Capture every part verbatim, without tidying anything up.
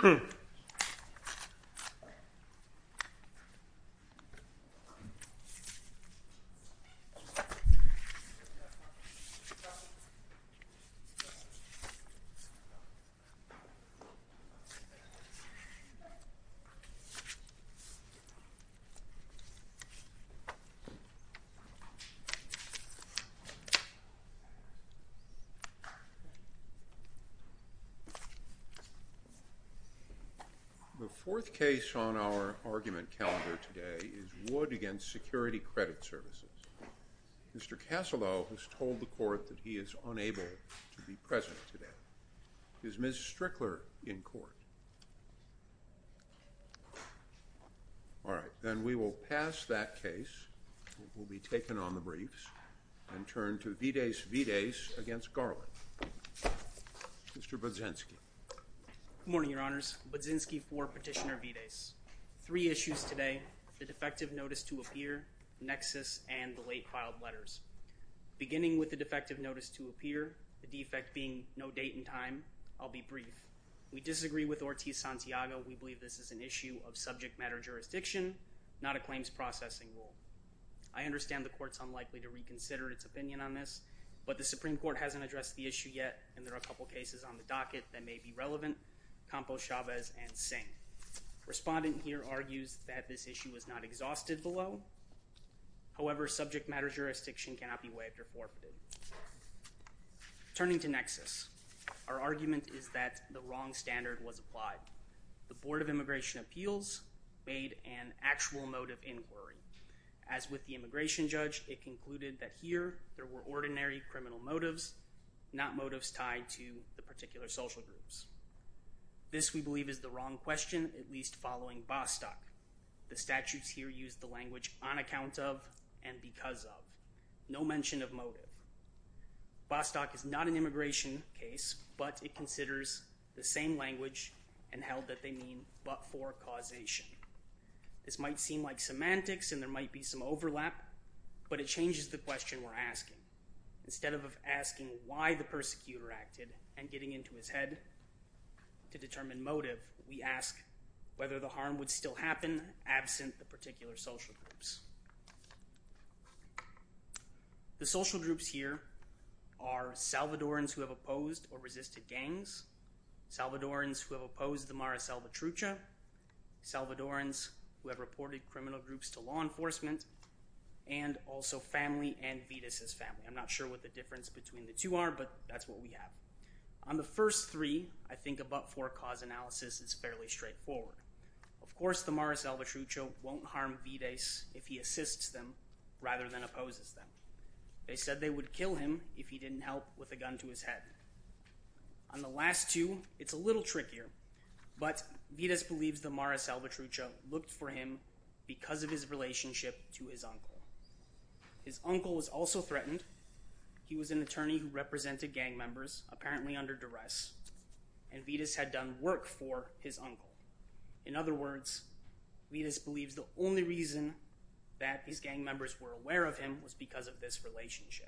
The fourth case on our argument calendar today is Wood against Security Credit Services. Mister Casalo has told the court that he is unable to be present today. Is Miz Strickler in court? All right, then we will pass that case. It will be taken on the briefs and turn to Vides Vides against Garland. Mister Budzinski. Good morning, Your Honors. Budzinski for Petitioner Vides. Three issues today: the defective notice to appear, nexus, and the late filed letters. Beginning with the defective notice to appear, the defect being no date and time, I'll be brief. We disagree with Ortiz-Santiago. We believe this is an issue of subject matter jurisdiction, not a claims processing rule. I understand the court's unlikely to reconsider its opinion on this, but the Supreme Court hasn't addressed the issue yet, and there are a couple cases on the docket that may be relevant: Campos, Chavez, and Singh. Respondent here argues that this issue is not exhausted below. However, subject matter jurisdiction cannot be waived or forfeited. Turning to nexus, our argument is that the wrong standard was applied. The Board of Immigration Appeals made an actual motive inquiry. As with the immigration judge, it concluded that here there were ordinary criminal motives, not motives tied to the particular social groups. This, we believe, is the wrong question, at least following Bostock. The statutes here use the language on account of and because of. No mention of motive. Bostock is not an immigration case, but it considers the same language and held that they mean but for causation. This might seem like semantics and there might be some overlap, but it changes the question we're asking. Instead of asking why the persecutor acted and getting into his head to determine motive, we ask whether the harm would still happen absent the particular social groups. The social groups here are Salvadorans who have opposed or resisted gangs, Salvadorans who have opposed the Mara Salvatrucha, Salvadorans who have reported criminal groups to law enforcement, and also family and Vides' family. I'm not sure what the difference between the two are, but that's what we have. On the first three, I think a but-for cause analysis is fairly straightforward. Of course, the Mara Salvatrucha won't harm Vides if he assists them rather than opposes them. They said they would kill him if he didn't help with a gun to his head. On the last two, it's a little trickier, but Vides believes the Mara Salvatrucha looked for him because of his relationship to his uncle. His uncle was also threatened. He was an attorney who represented gang members, apparently under duress, and Vides had done work for his uncle. In other words, Vides believes the only reason that these gang members were aware of him was because of this relationship.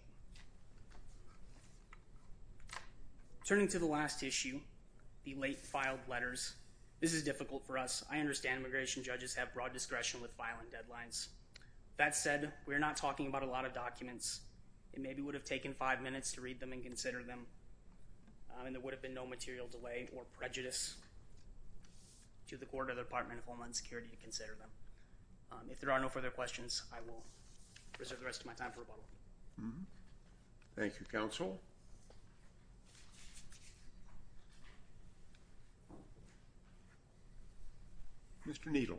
Turning to the last issue, the late filed letters, this is difficult for us. I understand immigration judges have broad discretion with filing deadlines. That said, we're not talking about a lot of documents. It maybe would have taken five minutes to read them and consider them, um, and there would have been no material delay or prejudice to the court or the Department of Homeland Security to consider them. Um, if there are no further questions, I will reserve the rest of my time for rebuttal. Mm-hmm. Thank you, counsel. Mister Needle.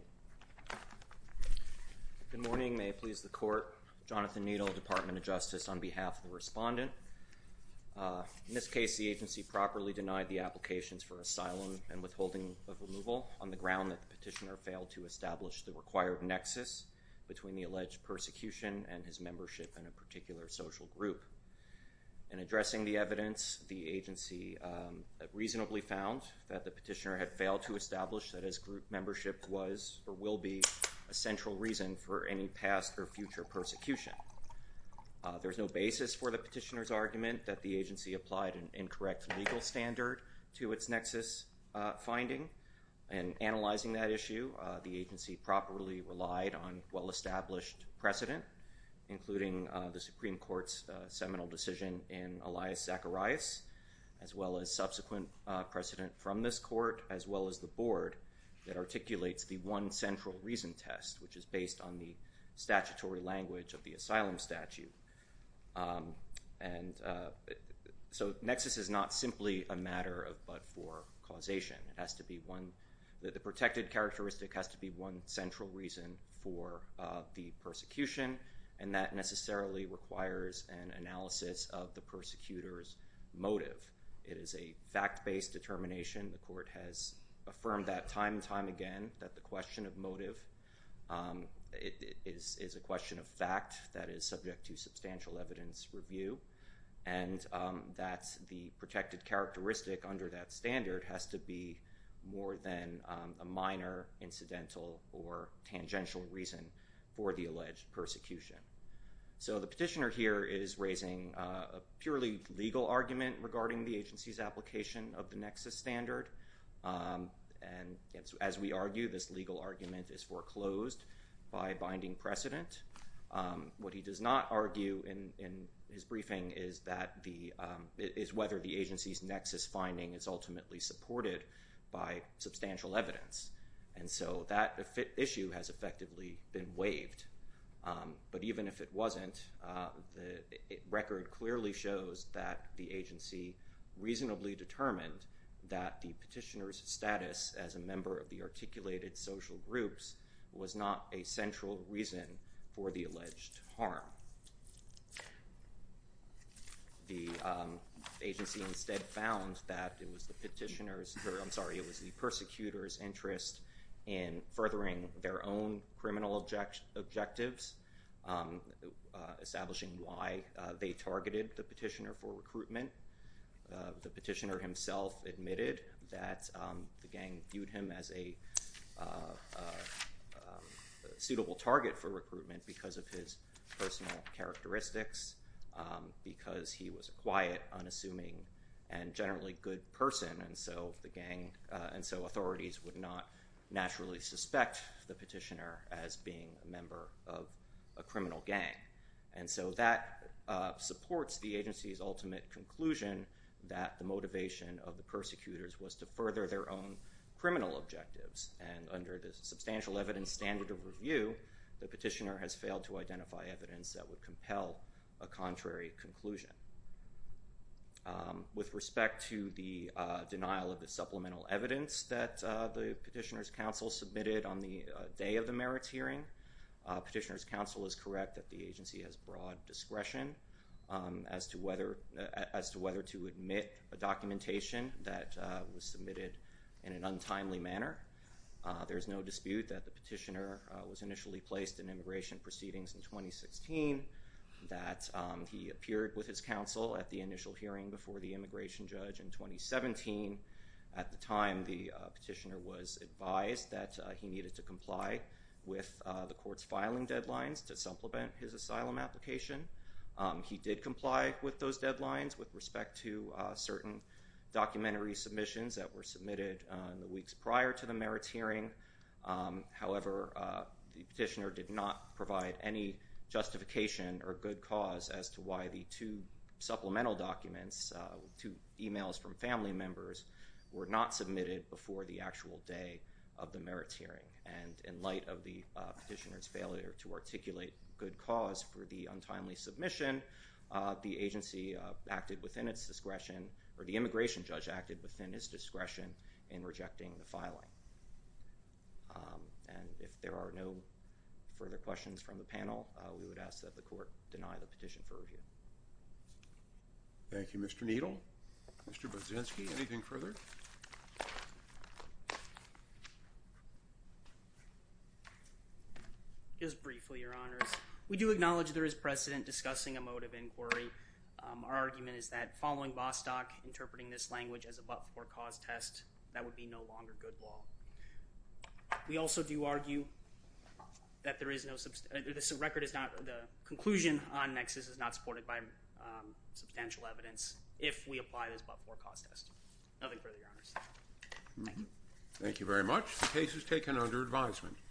Good morning. May it please the court. Jonathan Needle, Department of Justice, on behalf of the respondent. Uh, in this case, the agency properly denied the applications for asylum and withholding of removal on the ground that the petitioner failed to establish the required nexus between the alleged persecution and his membership in a particular social group. In addressing the evidence, the agency um, reasonably found that the petitioner had failed to establish that his group membership was or will be a central reason for any past or future persecution. Uh, there's no basis for the petitioner's argument that the agency applied an incorrect legal standard to its nexus uh, finding. In analyzing that issue, uh, the agency properly relied on well-established precedent, including uh, the Supreme Court's uh, seminal decision in Elias Zacharias, as well as subsequent uh, precedent from this court, as well as the board, that articulates the one central reason test, which is based on the statutory language of the asylum statute. Um, and uh, so nexus is not simply a matter of but-for causation. It has to be one, the, the protected characteristic has to be one central reason for uh, the persecution, and that necessarily requires an analysis of the persecutor's motive. It is a fact-based determination. The court has affirmed that time and time again, that the question of motive um, it, it is, is a question of fact that is subject to substantial evidence review, and um, that the protected characteristic under that standard has to be more than um, a minor, incidental, or tangential reason for the alleged persecution. So the petitioner here is raising uh, a purely legal argument regarding the agency's application of the nexus standard. Um, and as, as we argue, this legal argument is foreclosed by binding precedent. Um, what he does not argue in, in his briefing is that the um, is whether the agency's nexus finding is ultimately supported by substantial evidence. And so that issue has effectively been waived. Um, but even if it wasn't, uh, the it, record clearly shows that the agency reasonably determined that the petitioner's status as a member of the articulated social groups was not a central reason for the alleged harm. The um, agency instead found that it was the petitioner's, or I'm sorry, it was the persecutor's interest in furthering their own criminal object, objectives, um, uh, establishing why uh, they targeted the petitioner for recruitment. Uh, the petitioner himself admitted that um, the gang viewed him as a, uh, uh, um, a suitable target for recruitment because of his personal characteristics, um, because he was a quiet, unassuming, and generally good person, and so the gang, uh, and so authorities would not naturally suspect the petitioner as being a member of a criminal gang. And so that uh, supports the agency's ultimate conclusion that the motivation of the persecutors was to further their own criminal objectives. And under the substantial evidence standard of review, the petitioner has failed to identify evidence that would compel a contrary conclusion. Um, with respect to the uh, denial of the supplemental evidence that uh, the petitioner's counsel submitted on the uh, day of the merits hearing, uh, petitioner's counsel is correct that the agency has broad discretion um, as to whether uh, as to whether to admit a documentation that uh, was submitted in an untimely manner. Uh, there's no dispute that the petitioner uh, was initially placed in immigration proceedings in twenty sixteen. That um, he appeared with his counsel at the initial hearing before the immigration judge in twenty seventeen. At the time, the uh, petitioner was advised that uh, he needed to comply with uh, the court's filing deadlines to supplement his asylum application. Um, he did comply with those deadlines with respect to uh, certain documentary submissions that were submitted uh, in the weeks prior to the merits hearing. Um, however, uh, the petitioner did not provide any justification or good cause as to why the two supplemental documents, uh, two emails from family members, were not submitted before the actual day of the merits hearing. And in light of the uh, petitioner's failure to articulate good cause for the untimely submission, uh, the agency uh, acted within its discretion, or the immigration judge acted within his discretion in rejecting the filing. Um, and if there are no further questions from the panel, uh, we would ask that the court deny the petition for review. Thank you, Mister Needle. Mister Budzinski, anything further? Just briefly, Your Honors. We do acknowledge there is precedent discussing a motive inquiry. Um, our argument is that following Bostock, interpreting this language as a but-for cause test, that would be no longer good law. We also do argue that there is no, subst- uh, this record is not, the conclusion on nexus is not supported by um, substantial evidence if we apply this but-for cause test. Nothing further, Your Honors. Thank you. Thank you very much. The case is taken under advisement.